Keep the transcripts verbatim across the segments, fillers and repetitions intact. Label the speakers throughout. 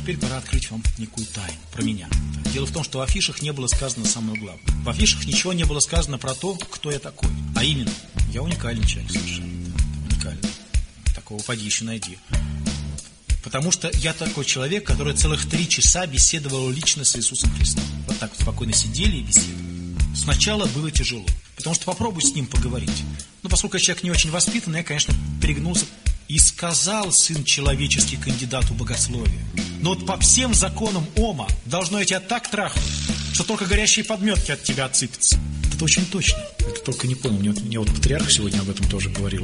Speaker 1: теперь пора открыть вам некую тайну про меня. Дело в том, что в афишах не было сказано самое главное. В афишах ничего не было сказано про то, кто я такой. А именно, я уникальный человек совершенно. Уникальный. Такого поди еще найди. Потому что я такой человек, который целых три часа беседовал лично с Иисусом Христом. Вот так вот спокойно сидели и беседовали. Сначала было тяжело, потому что попробуй с ним поговорить. Но поскольку я человек не очень воспитанный, я, конечно, перегнулся. И сказал сын человеческий кандидату богословия: но вот по всем законам Ома должно я тебя так трахнуть, что только горящие подметки от тебя отсыпятся. Это очень точно. Это только не понял. Мне, мне вот патриарх сегодня об этом тоже говорил.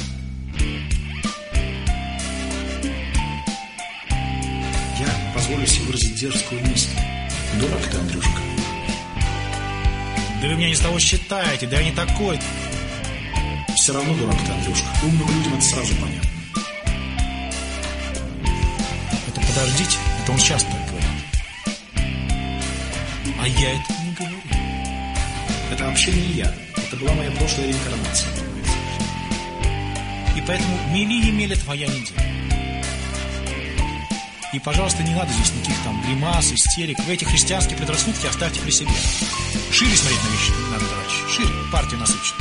Speaker 1: Я позволю себе выразить дерзкую мысль. Дурак ты, Андрюшка. Да вы меня не с того считаете, да я не такой. Все равно дурак ты, Андрюшка. Умным людям это сразу понятно. Это подождите, это он сейчас так говорит. А я это не говорю. Это вообще не я. Это была моя прошлая реинкарнация. И поэтому мели и мели твоя неделя. И, пожалуйста, не надо здесь никаких там гримас, истерик. Вы эти христианские предрассудки оставьте при себе. Шире смотреть на вещи не надо, товарищи. Шире. Партия насыщена.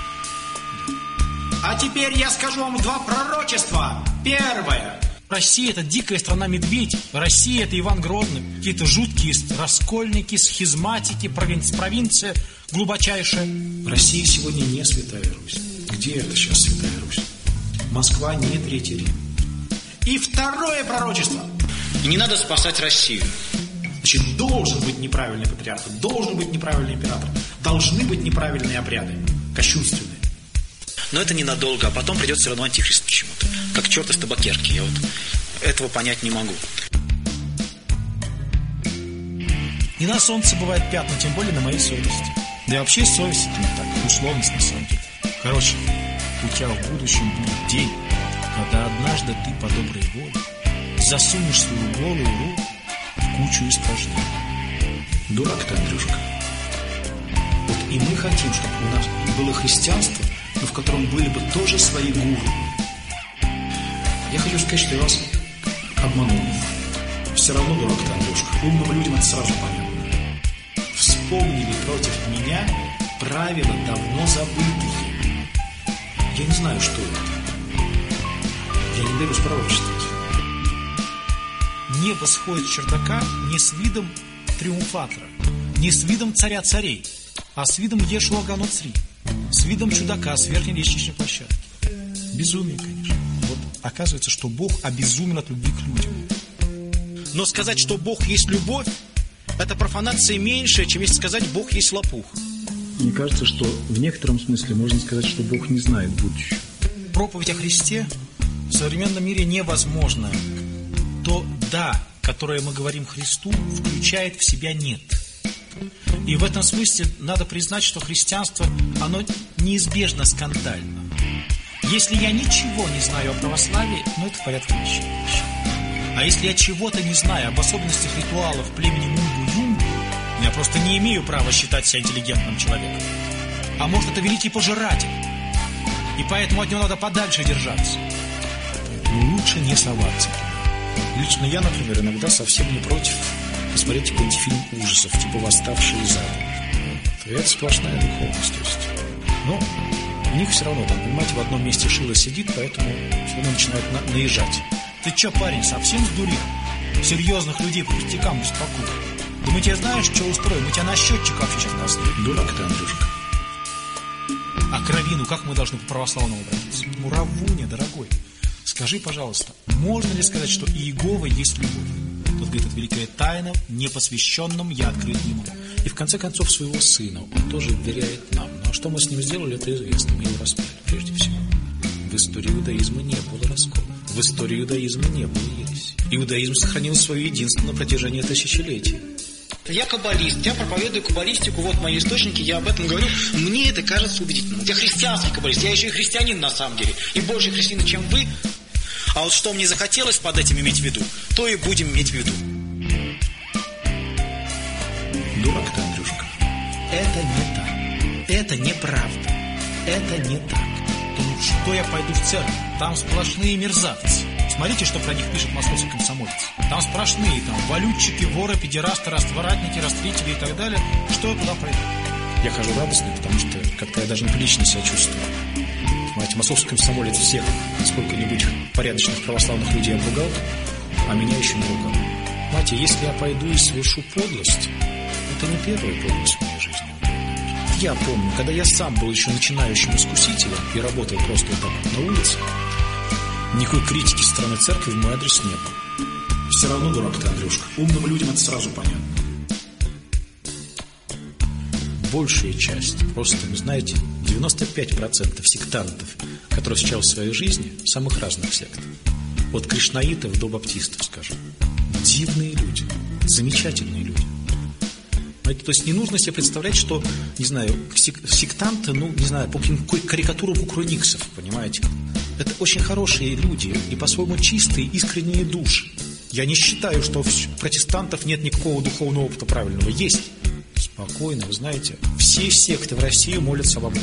Speaker 1: А теперь я скажу вам два пророчества. Первое. Россия – это дикая страна-медведь. Россия – это Иван Грозный. Какие-то жуткие раскольники, схизматики, провинция, провинция глубочайшая. Россия сегодня не Святая Русь. Где это сейчас Святая Русь? Москва не Третий Рим. И второе пророчество. И не надо спасать Россию. Значит, должен быть неправильный патриарх, должен быть неправильный император, должны быть неправильные обряды, кощунственные. Но это ненадолго, а потом придет все равно антихрист почему-то. Как черт из табакерки. Я вот этого понять не могу. И на солнце бывают пятна, тем более на моей совести. Да и вообще совесть это не так, условность на самом деле. Короче, у тебя в будущем будет день, когда однажды ты по доброй воле засунешь свою голую руку в кучу испражнений. Дурак ты, Андрюшка. Вот и мы хотим, чтобы у нас было христианство, но в котором были бы тоже свои гуру. Я хочу сказать, что я вас обманул. Все равно дурак ты, Андрюшка. Умным людям это сразу понятно. Вспомнили против меня правила давно забытые. Я не знаю, что это. Я не берусь пророчествовать. Небо сходит с чердака не с видом триумфатора, не с видом царя царей, а с видом Ешуа Ганоцри, с видом чудака с верхней лестничной площадки. Безумие, конечно. Вот оказывается, что Бог обезумен от любви к людям. Но сказать, что Бог есть любовь, это профанация меньшая, чем если сказать, Бог есть лопух.
Speaker 2: Мне кажется, что в некотором смысле можно сказать, что Бог не знает будущего.
Speaker 1: Проповедь о Христе в современном мире невозможна. То «да», которое мы говорим Христу, включает в себя «нет». И в этом смысле надо признать, что христианство, оно неизбежно скандально. Если я ничего не знаю о православии, ну это в порядке вещей. А если я чего-то не знаю об особенностях ритуалов племени Мумбу-Юмбу, я просто не имею права считать себя интеллигентным человеком. А может, это великий пожиратель. И поэтому от него надо подальше держаться. Но лучше не соваться. Лично я, например, иногда совсем не против посмотреть какой-нибудь фильм ужасов, типа «Восставшие из ада». Это сплошная духовность. То есть. Но у них все равно, там, понимаете, в одном месте шило сидит, поэтому все равно начинают на- наезжать. Ты че, парень, совсем сдурел? Серьезных людей по пустякам беспокоит. Да мы тебе знаешь, что устроим? Мы тебя на счетчик вообще сейчас поставим. Дурак ты, Андрюшка. А кровину как мы должны по православному обратиться? Муравуня, дорогой. Скажи, пожалуйста, можно ли сказать, что Иегова есть любовь? Тот говорит, это великая тайна, непосвященным я открыть не могу. И в конце концов своего сына он тоже вверяет нам. Ну а что мы с ним сделали, это известно. Мы его распяли, прежде всего. В истории иудаизма не было раскола. В истории иудаизма не было ереси. Иудаизм сохранил свое единство на протяжении тысячелетий. Я каббалист, я проповедую каббалистику, вот мои источники, я об этом говорю. Мне это кажется убедительным. Я христианский каббалист, я еще и христианин на самом деле. И больше христианин, чем вы. А вот что мне захотелось под этим иметь в виду, то и будем иметь в виду. Дурак ты, Андрюшка. Это не так. Это неправда. Это не так. Ну что я пойду в церковь? Там сплошные мерзавцы. Смотрите, что про них пишет московский комсомолец. Там сплошные, там, валютчики, воры, педерасты, растворатники, растлители и так далее. Что я туда пойду?
Speaker 2: Я хожу радостный, потому что как-то я даже неприлично себя чувствую. Понимаете, московский комсомолец всех сколько-нибудь порядочных православных людей обругал, а меня еще не ругал. Понимаете, если я пойду и совершу подлость, это не первая подлость в моей жизни. Я помню, когда я сам был еще начинающим искусителем и работал просто вот так вот на улице, никакой критики со стороны церкви в мой адрес не было. Все равно дурак ты, Андрюшка. Умным людям это сразу понятно. Большая часть, просто, вы знаете, девяносто пять процентов сектантов, которые встречал в своей жизни, самых разных сект. От кришнаитов до баптистов, скажем. Дивные люди, замечательные люди. То есть не нужно себе представлять, что, не знаю, сектанты, ну, не знаю, по какой карикатуру кукрыниксов, понимаете? Это очень хорошие люди и по-своему чистые, искренние души. Я не считаю, что у протестантов нет никакого духовного опыта правильного. Есть. Спокойно, вы знаете, все секты в России молятся об одном.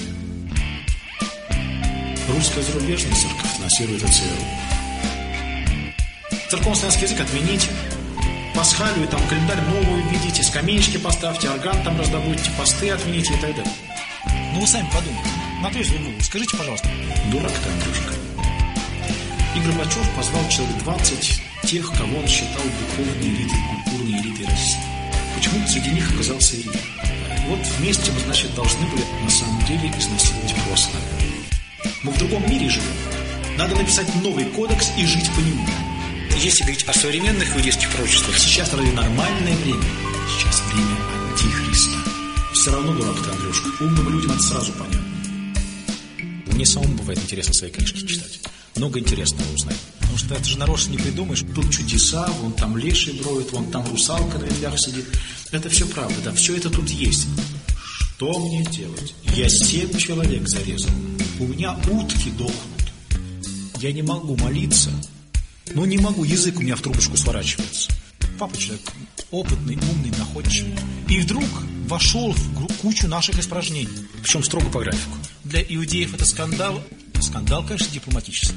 Speaker 2: Русская зарубежная церковь финансирует ЦРУ. Церковно-славянский язык отмените. Пасхалию, там, календарь новую введите, скамеечки поставьте, орган там раздобудьте, посты отмените и так далее.
Speaker 1: Ну вы сами подумайте. На трезвую голову, скажите, пожалуйста.
Speaker 2: Дурак ты, Андрюшка. И Горбачев позвал человек двадцать тех, кого он считал духовной элитой, культурной элитой России. Почему-то среди них оказался и я. И вот вместе мы, значит, должны были на самом деле изнасиловать прошлое. Мы в другом мире живем. Надо написать новый кодекс и жить по нему. Если говорить о современных иудейских пророчествах, сейчас разве нормальное время? Сейчас время антихриста. Все равно дурак ты, Андрюшка. Умным людям это сразу понятно. Мне самому бывает интересно свои книжки читать. Много интересного узнать.
Speaker 1: Потому что это же нарочно не придумаешь.
Speaker 2: Тут чудеса, вон там леший броет, вон там русалка на ветвях сидит. Это все правда, да, все это тут есть. Что мне делать? Я семь человек зарезал. У меня утки дохнут. Я не могу молиться. Ну, не могу, язык у меня в трубочку сворачивается.
Speaker 1: Папа человек опытный, умный, находчивый. И вдруг вошел в кучу наших испражнений.
Speaker 2: Причем строго по графику.
Speaker 1: Для иудеев это скандал. Скандал, конечно, дипломатический.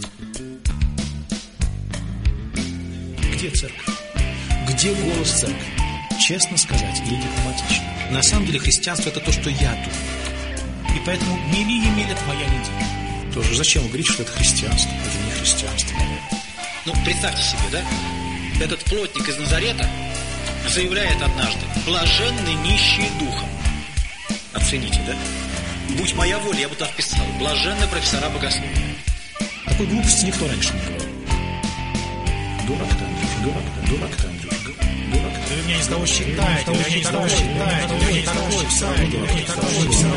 Speaker 2: Где церковь? Где голос церкви? Честно сказать или дипломатично? На самом деле христианство это то, что я думаю.
Speaker 1: И поэтому мели и мелет моя неделя.
Speaker 2: Тоже зачем вы говорите, что это христианство? Это не христианство.
Speaker 3: Ну, представьте себе, да? Этот плотник из Назарета заявляет однажды: блаженны нищие духом. Оцените, да? Будь моя воля, я бы туда вписал: блаженны профессора богословия.
Speaker 2: Такой глупости никто раньше не говорил. Дурак ты, Андрюша, дурак ты, дурак ты, Андрюша, дурак ты.
Speaker 1: Вы меня не с того считаете, вы меня не с того считаете, вы меня не с того считаете, вы меня не с того считаете.